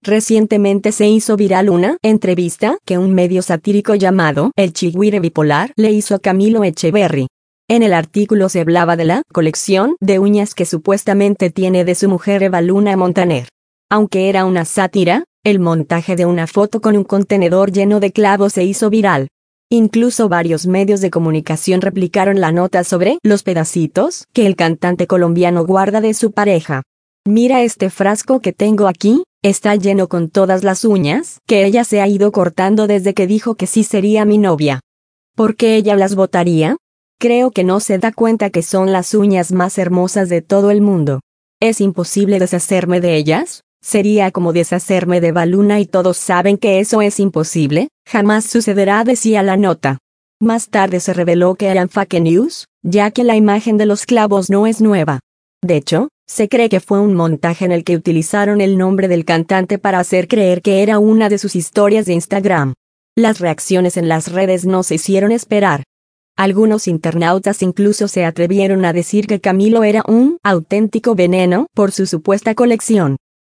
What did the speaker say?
Recientemente se hizo viral una entrevista que un medio satírico llamado El Chigüire Bipolar le hizo a Camilo Echeverry. En el artículo se hablaba de la colección de uñas que supuestamente tiene de su mujer Eva Luna Montaner. Aunque era una sátira, el montaje de una foto con un contenedor lleno de clavos se hizo viral. Incluso varios medios de comunicación replicaron la nota sobre los pedacitos que el cantante colombiano guarda de su pareja. Mira este frasco que tengo aquí, está lleno con todas las uñas que ella se ha ido cortando desde que dijo que sí sería mi novia. ¿Por qué ella las botaría? Creo que no se da cuenta que son las uñas más hermosas de todo el mundo. ¿Es imposible deshacerme de ellas? Sería como deshacerme de Eva Luna y todos saben que eso es imposible, jamás sucederá, decía la nota. Más tarde se reveló que eran fake news, ya que la imagen de los clavos no es nueva. De hecho, se cree que fue un montaje en el que utilizaron el nombre del cantante para hacer creer que era una de sus historias de Instagram. Las reacciones en las redes no se hicieron esperar. Algunos internautas incluso se atrevieron a decir que Camilo era un auténtico veneno por su supuesta colección.